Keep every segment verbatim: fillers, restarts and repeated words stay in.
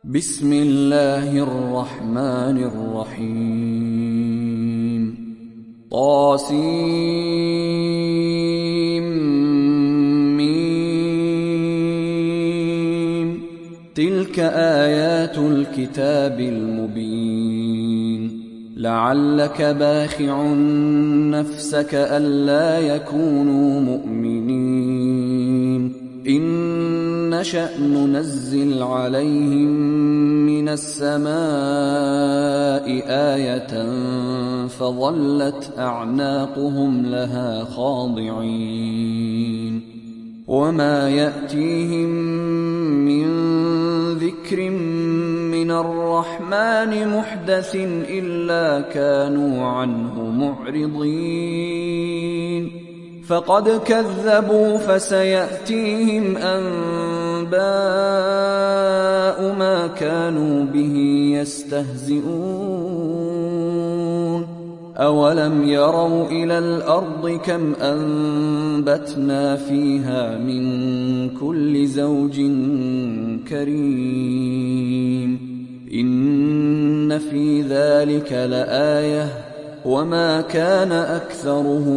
بسم الله الرحمن الرحيم طاسيم تلك آيات الكتاب المبين لعلك باخع نفسك ألا يكونوا مؤمنين إن نشأ ننزل عليهم من السماء آية فظلت أعناقهم لها خاضعين وما يأتيهم من ذكر من الرحمن محدث إلا كانوا عنه معرضين فقد كذبوا فسيأتيهم أنباء ما كانوا به يستهزئون أولم يروا إلى الأرض كم أنبتنا فيها من كل زوج كريم إن في ذلك لآية وما كان أكثرهم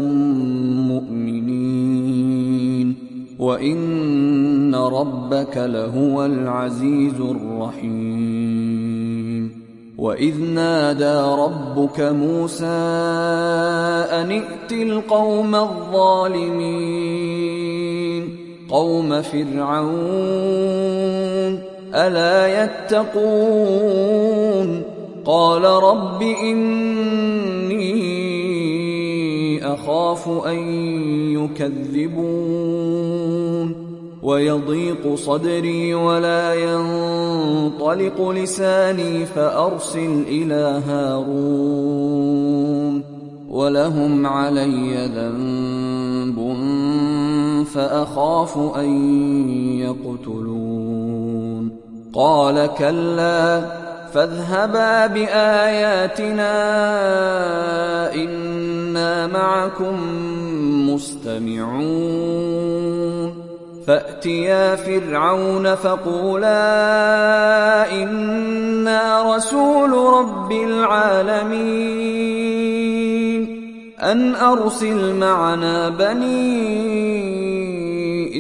مؤمنين وإن ربك لهو العزيز الرحيم وإذ نادى ربك موسى أن ائت القوم الظالمين قوم فرعون ألا يتقون قال رب إني أخاف أن يكذبون ويضيق صدري ولا ينطلق لساني فأرسل إلى هارون ولهم علي ذنب فأخاف أن يقتلون قال كلا فاذهبا بآياتنا إنا معكم مستمعون فأتيا فرعون فقولا إنا رسول رب العالمين أن أرسل معنا بني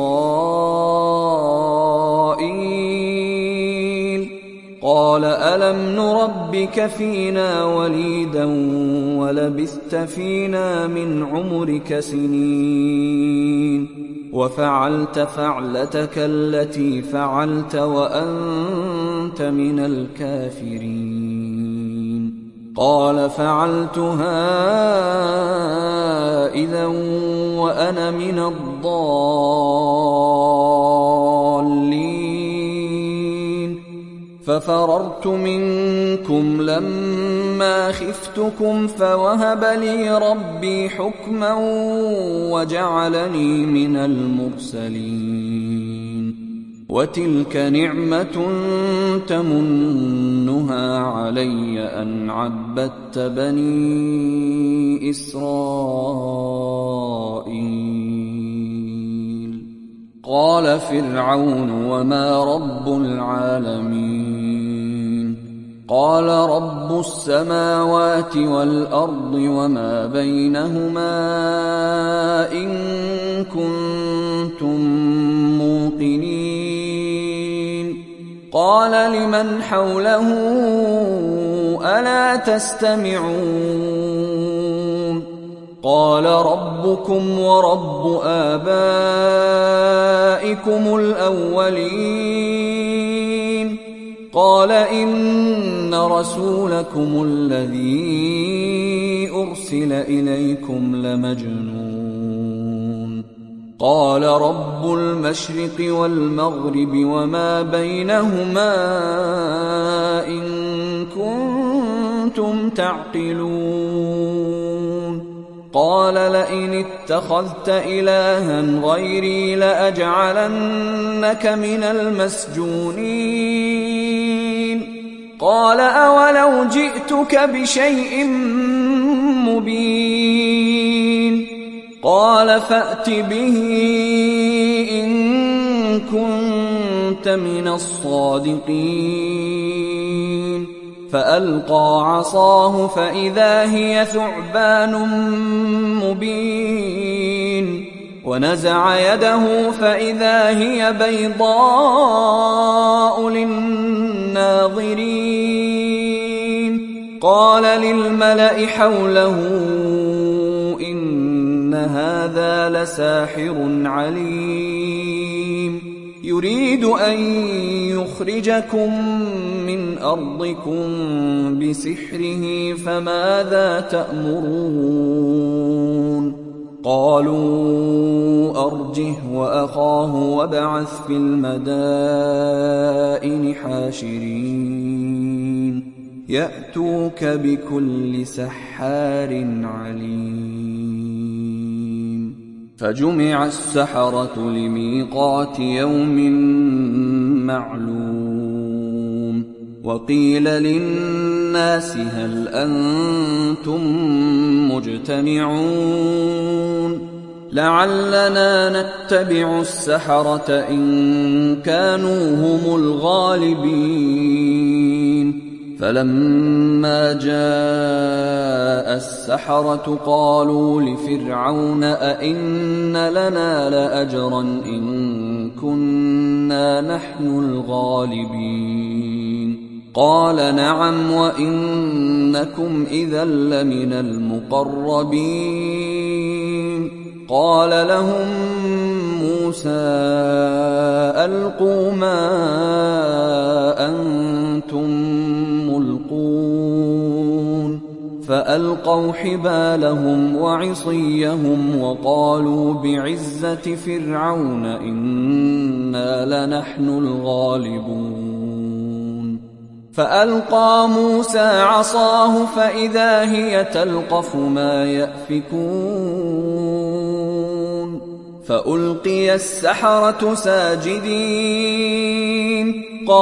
إسرائيل قال ألم نربك فينا وليدا ولبثت فينا من عمرك سنين وفعلت فعلتك التي فعلت وأنت من الكافرين قال فعلتها إذا وأنا من الضالين ففررت منكم لما خفتكم فوهب لي ربي حكما وجعلني من المرسلين وتلك نعمة تمنها علي أن عبدت بني إسرائيل قال فرعون وما رب العالمين قال رب السماوات والأرض وما بينهما إن كنتم موقنين قال لمن حوله ألا تستمعون قال ربكم ورب آبائكم الأولين قال إن رسولكم الذي أرسل إليكم لمجنون قال رب المشرق والمغرب وما بينهما إن كنتم تعقلون قال لئن اتخذت إلها غيري لأجعلنك من المسجونين قال أولو جئتك بشيء مبين قال فأت به إن كنت كنت من الصادقين فألقى عصاه فإذا هي ثعبان مبين ونزع يده فإذا هي بيضاء للناظرين قال للملأ حوله إن هذا لساحر عليم يريد أن يخرجكم من أرضكم بسحره فماذا تأمرون قالوا أرجه وأخاه وابعث في المدائن حاشرين يأتوك بكل سحار عليم فجمع السحرة لميقات يوم معلوم وقيل للناس هل أنتم مجتمعون لعلنا نتبع السحرة إن كانوا هم الغالبين فلما جاء السحرة قالوا لفرعون أئن لنا لأجرا إن كنا نحن الغالبين قال نعم وإنكم إذا لمن المقربين قال لهم موسى ألقوا ما أنتم ملقون فألقوا حبالهم وعصيهم وقالوا بعزة فرعون إنا لنحن الغالبون فألقى موسى عصاه فإذا هي تلقف ما يأفكون فألقي السحرة ساجدين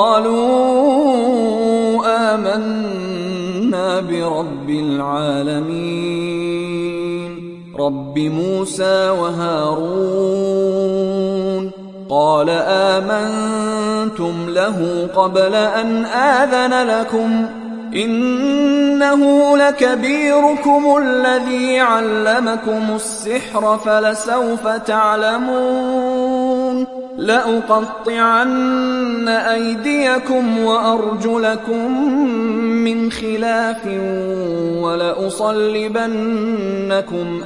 قالوا آمنا برب العالمين رب موسى وهارون قال آمنتم له قبل أن آذن لكم إنه لكبيركم الذي علمكم السحر فلسوف تعلمون لأقطعن أيديكم وأرجلكم من خلاف ولأصلبنكم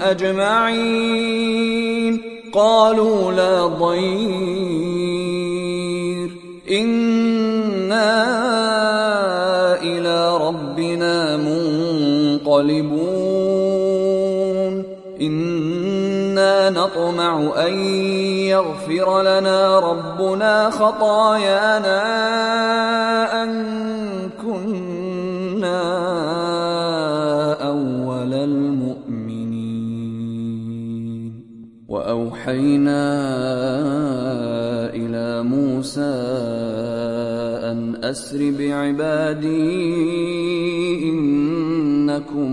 أجمعين قالوا لا ضير إنا إلى ربنا منقلبون إنا نطمع أن يغفر لنا ربنا خطايانا أن كنا أول المؤمنين وأوحينا إلى موسى أن أسر بعبادي إنكم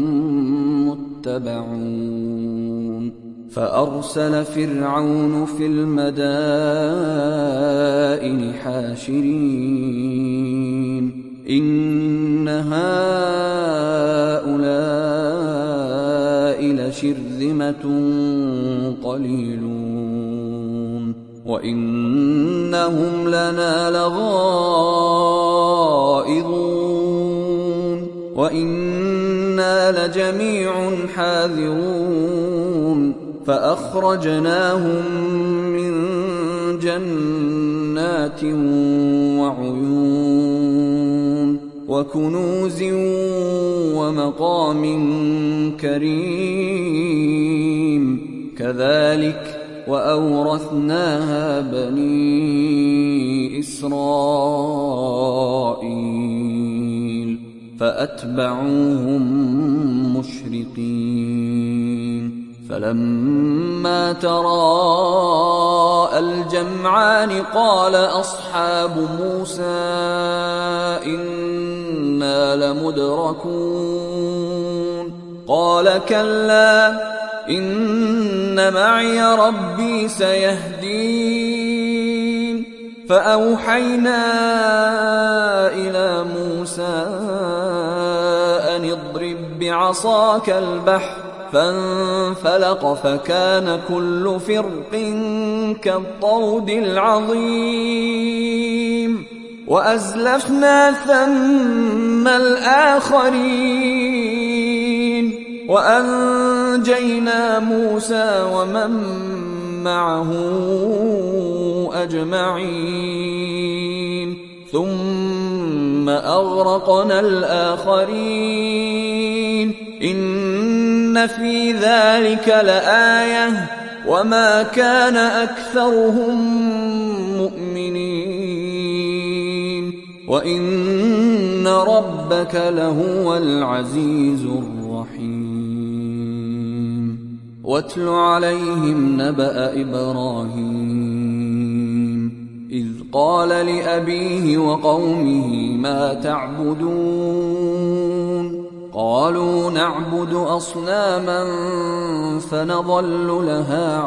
متبعون فأرسل فرعون في المدائن حاشرين إن هؤلاء لشرذمة قليلون وإنهم لنا لغائظون وإنا لجميع حاذرون فأخرجناهم من جنات وعيون وكنوز ومقام كريم كذلك وأورثناها بني إسرائيل فأتبعوهم مشرقين فلما تراءى الجمعان قال أصحاب موسى إنا لمدركون قال كلا إن معي ربي سيهدين فأوحينا إلى موسى أن اضرب بعصاك البحر فانفلق فكان كل فرق كالطود العظيم وأزلفنا ثم الآخرين وأنجينا موسى ومن معه أجمعين ثم أغرقنا الآخرين إن في ذلك لآية وما كان أكثرهم مؤمنين وإن ربك لهو العزيز الرحيم واتل عليهم نبأ إبراهيم إذ قال لأبيه وقومه ما تعبدون قالوا نعبد أصناما فنظل لها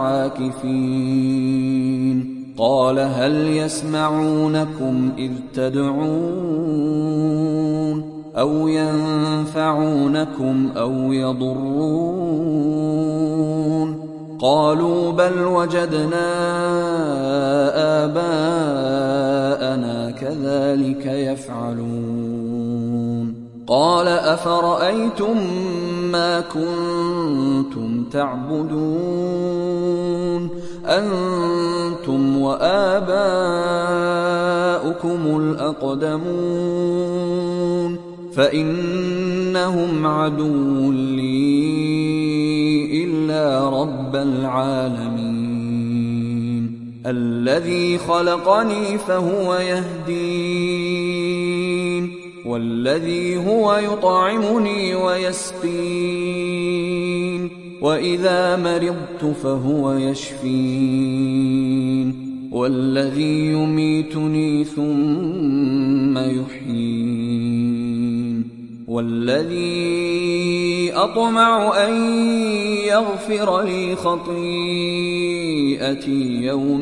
عاكفين قال هل يسمعونكم إذ تدعون أو ينفعونكم أو يضرون قالوا بل وجدنا آباءنا كذلك يفعلون قال أفرأيتم ما كنتم تعبدون أنتم وآباؤكم الأقدمون فإنهم عدو لي إلا رب العالمين الذي خلقني فهو يهدين والذي هو يطعمني ويسقين وإذا مرضت فهو يشفين والذي يميتني ثم يحيين والذي أطمع أن يغفر لي خطيئتي يوم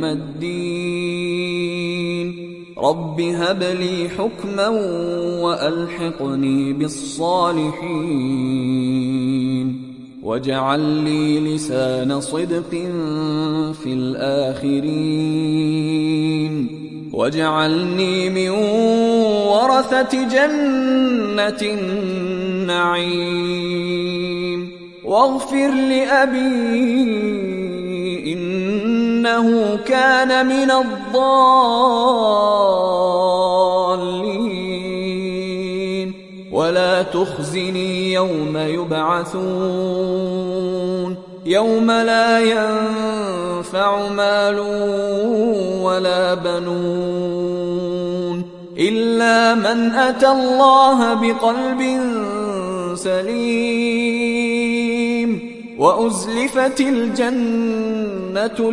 الدين رب هب لي حكما وألحقني بالصالحين واجعل لي لسان صدق في الآخرين واجعلني من ورثة جنة النعيم واغفر لأبي إنه كان من الضالين ولا تخزني يوم يبعثون يوم لا ينفع مال ولا بنون إلا من أتى الله بقلب سليم وأزلفت الجنة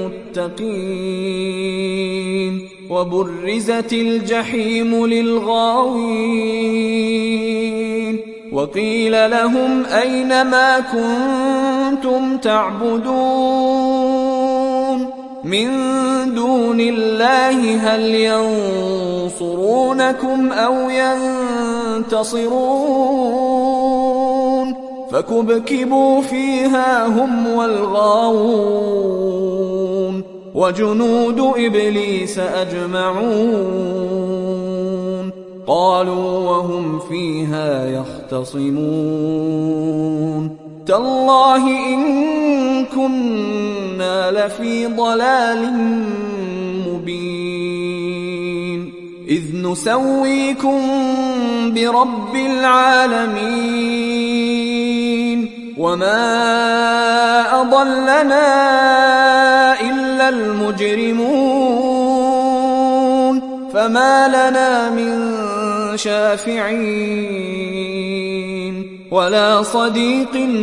للمتقين وبرزت الجحيم للغاوين وقيل لهم أين ما كنتم تعبدون من دون الله هل ينصرونكم أو ينتصرون فكبكبوا فيها هم والغاوون وجنود إبليس أجمعون قالوا وهم فيها يختصمون تالله إن كنا لفي ضلال مبين إذ نسويكم برب العالمين وما أضلنا إلا المجرمون فما لنا من شافعين ولا صديق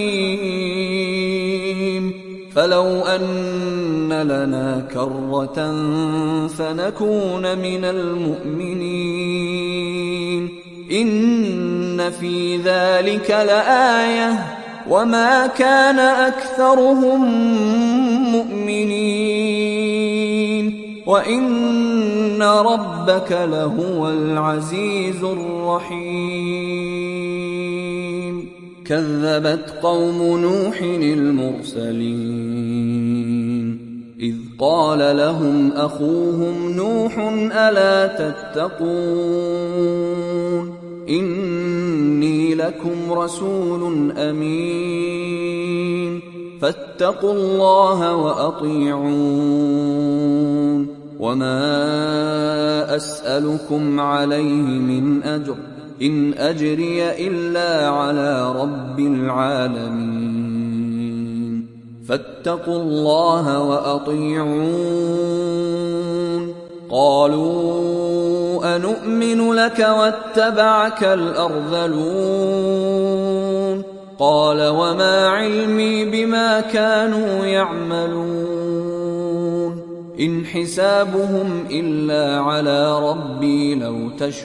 حميم فلو أن لنا كرة فنكون من المؤمنين إن في ذلك لآية وما كان أكثرهم مؤمنين وإن ربك لهو العزيز الرحيم كذبت قوم نوح المرسلين إذ قال لهم أخوهم نوح ألا تتقون إني لكم رسول أمين فاتقوا الله وأطيعون وما أسألكم عليه من أجر إن أجري إلا على رب العالمين فاتقوا الله وأطيعون قالوا أنؤمن لك واتبعك الأرذلون قال وما علمي بما كانوا يعملون إن حسابهم إلا على ربي لو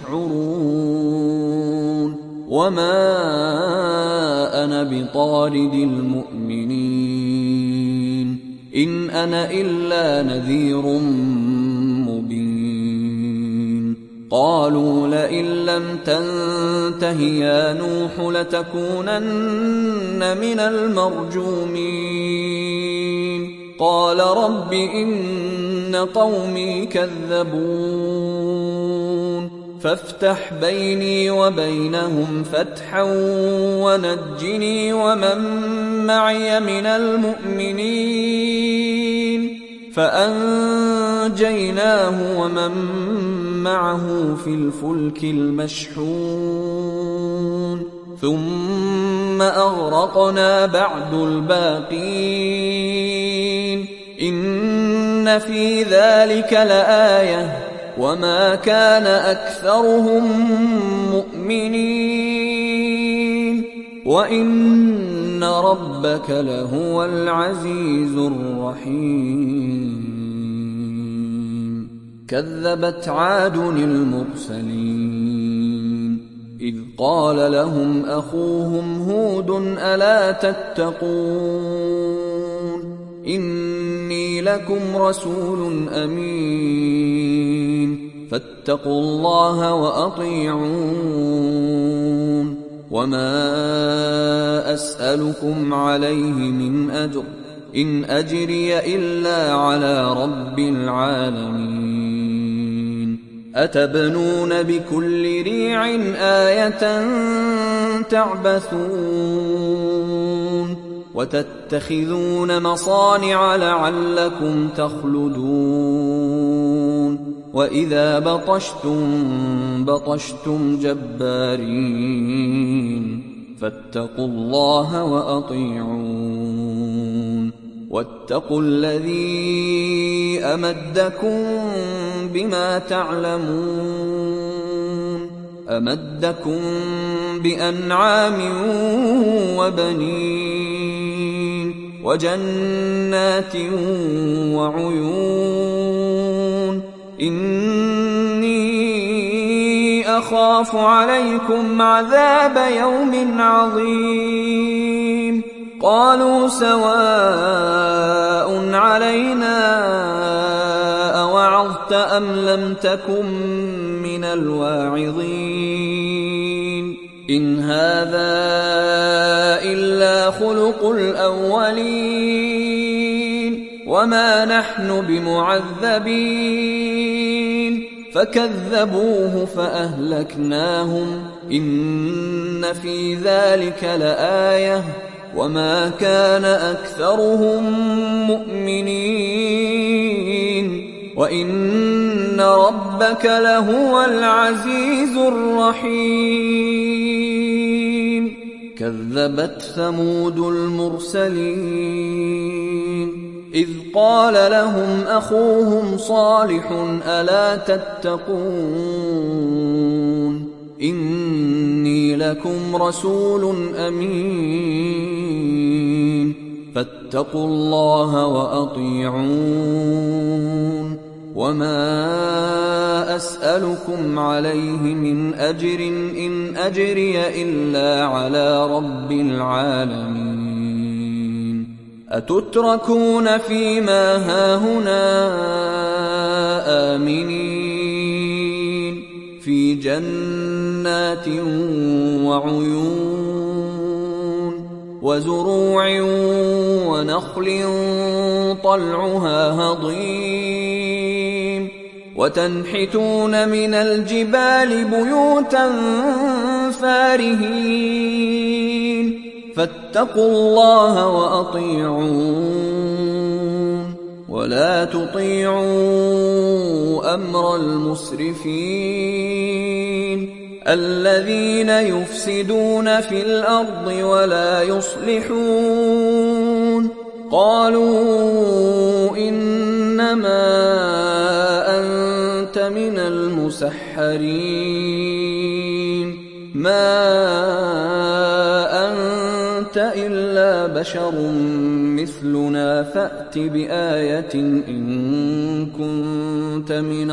تشعرون وما أنا بطارد المؤمنين إن أنا إلا نذير مبين قالوا لئن لم تنته يا نوح لتكونن من المرجومين قال رب إن قومي كذبون فافتح بيني وبينهم فتحا ونجني ومن معي من المؤمنين فأنجيناه ومن معه في الفلك المشحون ثم أغرقنا بعد الباقين إن في ذلك لآية وما كان أكثرهم مؤمنين وإن ربك لهو العزيز الرحيم كذبت عاد المرسلين إذ قال لهم أخوهم هود ألا تتقون إني لكم رسول أمين فاتقوا الله وأطيعون وما أسألكم عليه من أجر إن أجري إلا على رب العالمين أتبنون بكل ريع آية تعبثون وتتخذون مصانع لعلكم تخلدون وإذا بطشتم بطشتم جبارين فاتقوا الله وأطيعون واتقوا الذي أمدكم بما تعلمون أمدكم بأنعام وبنين وجنات وعيون إني أخاف عليكم عذاب يوم عظيم قالوا سواء علينا أوعظت أم لم تكن من الواعظين إن هذا إلا خلق الأولين وما نحن بمعذبين فكذبوه فأهلكناهم إن في ذلك لآية وما كان أكثرهم مؤمنين وإن ربك لهو العزيز الرحيم كذبت ثمود المرسلين إذ قال لهم أخوهم صالح ألا تتقون إني لكم رسول أمين فاتقوا الله وأطيعون وما أسألكم عليه من أجر إن أجري إلا على رب العالمين أتتركون فيما هاهنا آمنين في جنات وعيون وزروع ونخل طلعها هضيم وتنحتون من الجبال بيوتا فارهين فاتقوا الله وأطيعون ولا تطيعوا أمر المسرفين الذين يفسدون في الأرض ولا يصلحون قالوا إنما أنت من المسحرين ما أنت إلا بشر مثلنا فأت بآية إن كنت من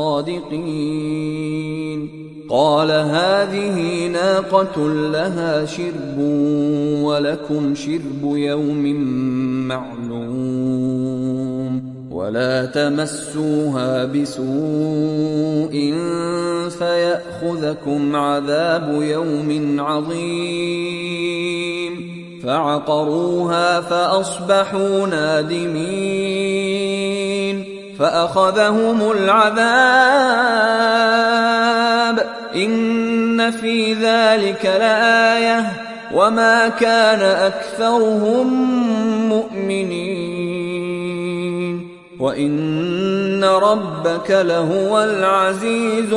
الصادقين قال هذه ناقة لها شرب ولكم شرب يوم معلوم ولا تمسوها بسوء فيأخذكم عذاب يوم عظيم فعقروها فأصبحوا نادمين فأخذهم العذاب إن في ذلك لآية وما كان أكثرهم مؤمنين وإن ربك لهو العزيز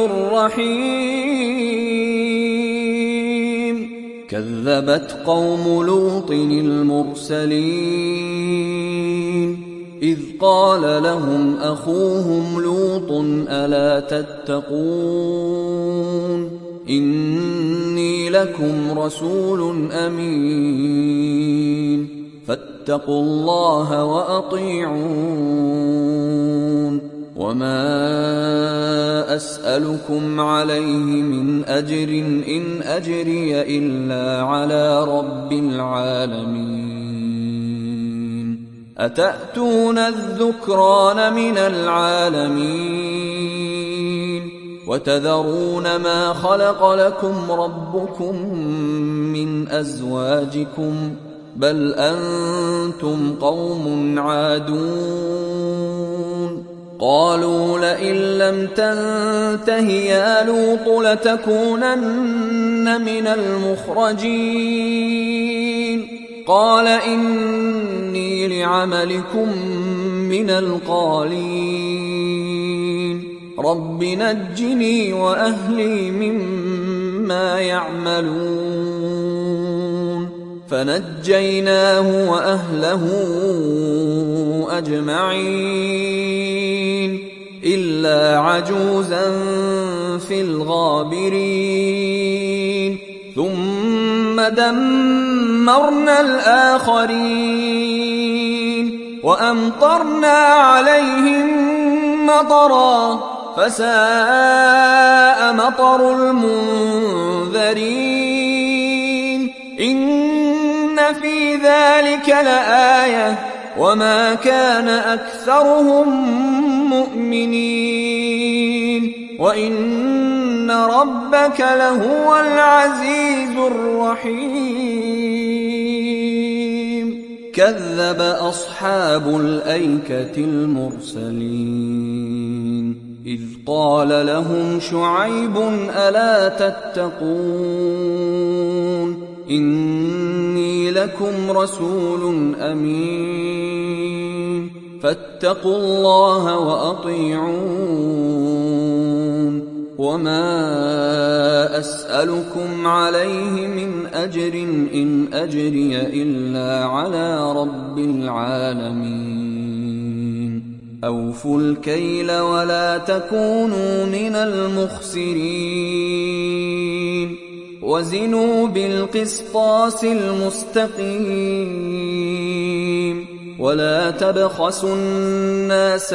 الرحيم كذبت قوم لوط المرسلين إذ قال لهم أخوهم لوط ألا تتقون إني لكم رسول أمين فاتقوا الله وأطيعون وما أسألكم عليه من أجر إن أجري إلا على رب العالمين أتأتون الذكران من العالمين وتذرون ما خلق لكم ربكم من أزواجكم بل أنتم قوم عادون قالوا لئن لم تنته يا لوط لتكونن من المخرجين قال إني لعملكم من القالين رب نجني وأهلي مما يعملون فنجيناه وأهله أجمعين إلا عجوزا في الغابرين ثم دمرنا الآخرين وأمطرنا عليهم مطرا فساء مطر المنذرين إن في ذلك لآية وما كان أكثرهم مؤمنين وإن ربك لهو العزيز الرحيم كذب أصحاب الأيكة المرسلين إذ قال لهم شعيب ألا تتقون إني لكم رسول أمين فاتقوا الله وأطيعون وما أسألكم عليه من أجر إن أجري إلا على رب العالمين أوفوا الكيل ولا تكونوا من المخسرين وزنوا بالقسطاس المستقيم ولا تبخسوا الناس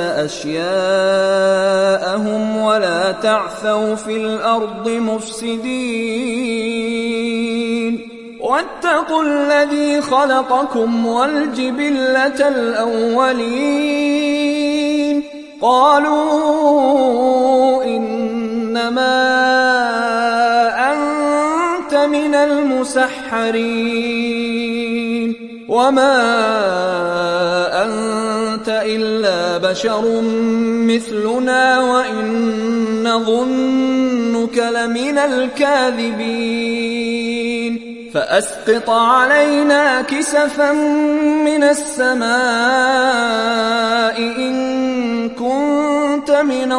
أشياءهم ولا تعثوا في الأرض مفسدين واتقوا الذي خلقكم والجبلة الأولين قالوا إنما أنت من المسحرين وما أنت إلا بشر مثلنا وإن نظنك لمن الكاذبين فأسقط علينا كسفا من السماء إن كنت من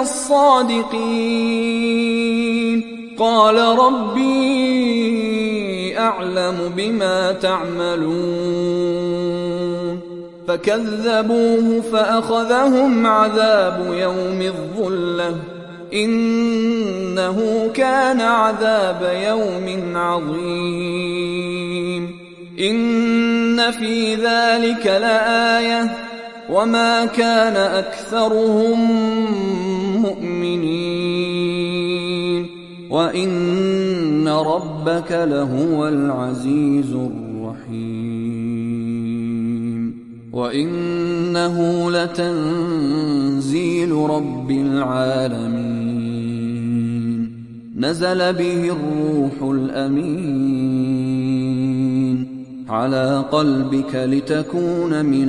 الصادقين قال ربي أعلم بما تعملون فكذبوه فأخذهم عذاب يوم الظلة إنه كان عذاب يوم عظيم إن في ذلك لآية وما كان أكثرهم مؤمنين وإن ربك لهو العزيز الرحيم وإنه لتنزيل رب العالمين نزل به الروح الأمين على قلبك لتكون من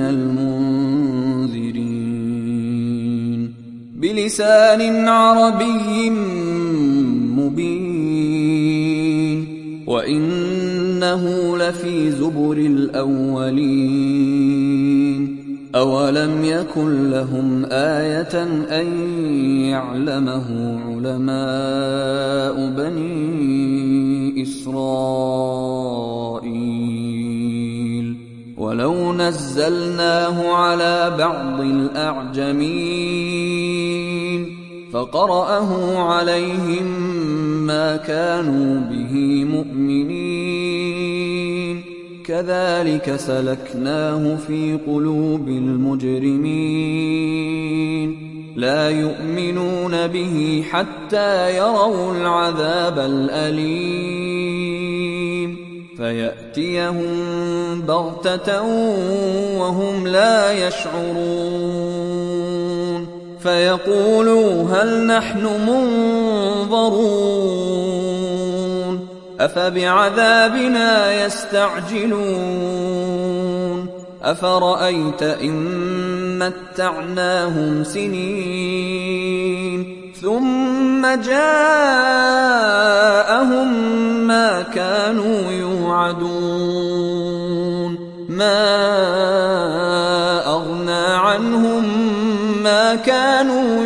المنذرين بلسان عربي مبين وإنه لفي زبر الأولين أولم يكن لهم آية أن يعلمه علماء بني إسرائيل ولو نزلناه على بعض الأعجمين فقرأه عليهم ما كانوا به مؤمنين كذلك سلكناه في قلوب المجرمين لا يؤمنون به حتى يروا العذاب الأليم فيأتيهم بغتة وهم لا يشعرون فيقولوا هل نحن منظرون أفبعذابنا يستعجلون أفرأيت إن متعناهم سنين ثم جاءهم ما كانوا يوعدون ما أغنى عنهم ما كانوا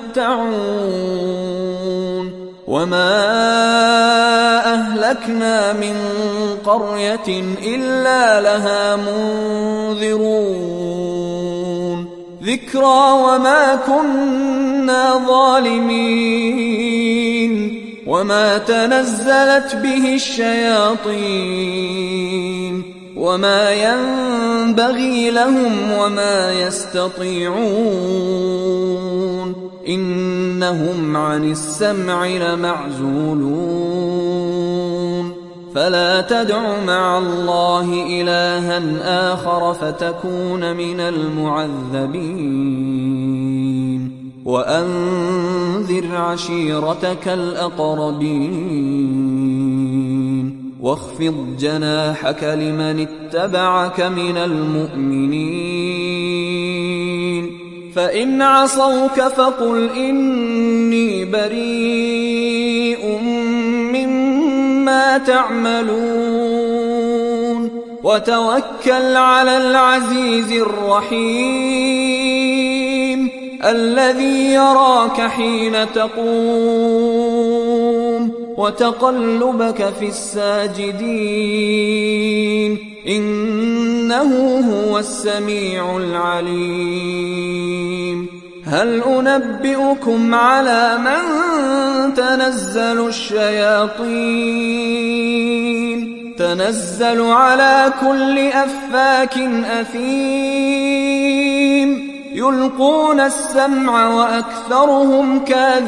يمتعون وما أهلكنا من قرية إلا لها منذرون ذكرى وما كنا ظالمين وما تنزلت به الشياطين وما ينبغي لهم وما يستطيعون إنهم عن السمع لمعزولون فلا تدع مع الله إلها آخر فتكون من المعذبين وأنذر عشيرتك الأقربين واخفض جناحك لمن اتبعك من المؤمنين فإن عصوك فقل إني بريء مما تعملون وتوكل على العزيز الرحيم الذي يراك حين تقوم وتقلبك في الساجدين إنه هو السميع العليم هل أنبئكم على من تنزل الشياطين تنزل على كل أفاك أثيم يلقون السمع وأكثرهم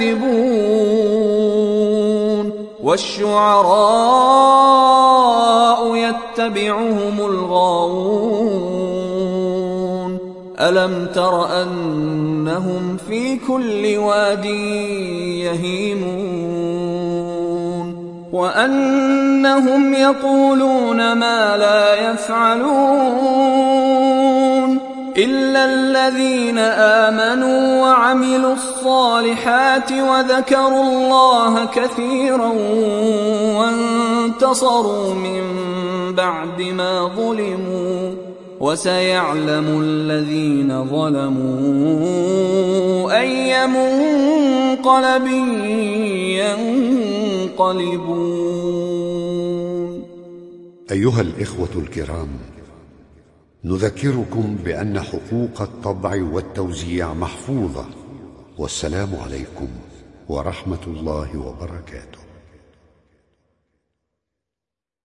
كاذبون والشعراء يتبعهم الغاوون ألم تر أنهم في كل واد يهيمون وأنهم يقولون ما لا يفعلون إلا الذين آمنوا وعملوا الصالحات وذكروا الله كثيرا وانتصروا من بعد ما ظلموا وسيعلم الذين ظلموا أي منقلب ينقلبون. أيها الإخوة الكرام، نذكركم بأن حقوق الطبع والتوزيع محفوظة، والسلام عليكم ورحمة الله وبركاته.